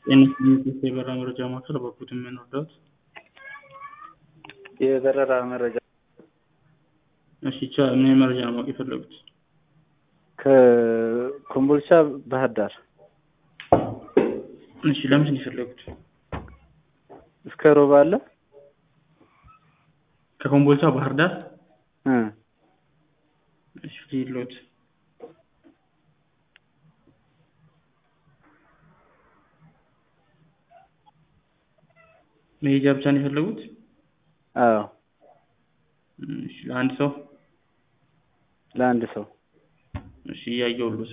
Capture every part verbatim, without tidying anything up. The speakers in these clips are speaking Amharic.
የንግድ የበረራ መረጃ ማዕከል በኩል የምንወዳት የበረራ መረጃ እሺ ቻ ምን መረጃ ነው ማወቅ የፈለጉት? ከኮምቦልቻ ባህር ዳር። እሺ ለምን የፈለጉት? እስከ ሮብ አለ። ከኮምቦልቻ ባህር ዳር እ እሺ ሊሎት መሄጃ ብቻ ነው የፈለጉት? አዎ እሺ ለአንድ ሰው ለአንድ ሰው እሺ ያየውሉት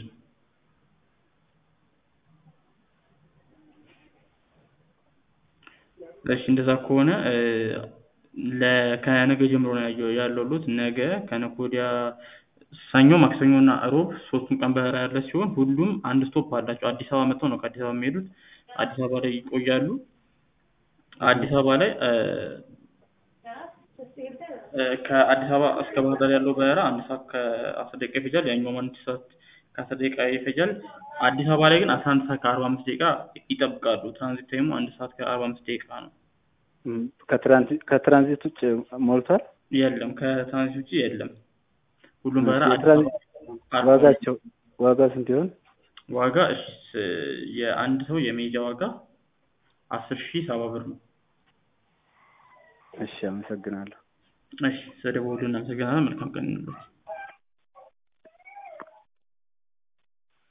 እሺ እንደዛ ከሆነ ለከነገ ጀምሮ ነው ያየው ያለውሉት ነገ ከነገ ወዲያ ሰኞ ማክሰኞና ሮብ ሶስቱን ቀን በረራ ያለ ሲሆን ሁሉም አንድ ስቶፕ አላቸው። አዲስ አበባ መጥተው ነው ከአዲስ አበባ የሚሄዱት። አዲስ አበባ ላይ ይቆያሉ። አዲስ አበባ ላይ ከአዲስ አበባ እስከ ባህር ዳር ያለው በረራ አንድ ሰዓት ከአስር ደቂቃ ይፈጃል። ያኛው አንድ ሰዓት ከአስር ደቂቃ ይፈጃል። አዲስ አበባ ላይ ግን አስራ አንድ ሰዓት ከአርባ አምስት ደቂቃ ይጠብቃሉ። ትራንዚት ታይሙ አንድ ሰዓት ከአርባ አምስት ደቂቃ ነው። ከትራንዚት ከትራንዚት ውጭ ሞልቷል? የለም ከትራንዚት ውጭ የለም። ሁሉም በረራ ዋጋቸው ዋጋ ስንት ይሆን? ዋጋ እሺ የአንድ ሰው የሜጃ ዋጋ አስር ሺህ ሰባ ብር ነው። እሺ አመሰግናለሁ። እሺ ስለደወሉ እናመሰግናለን። መልካም ቀን ይሁንልዎት።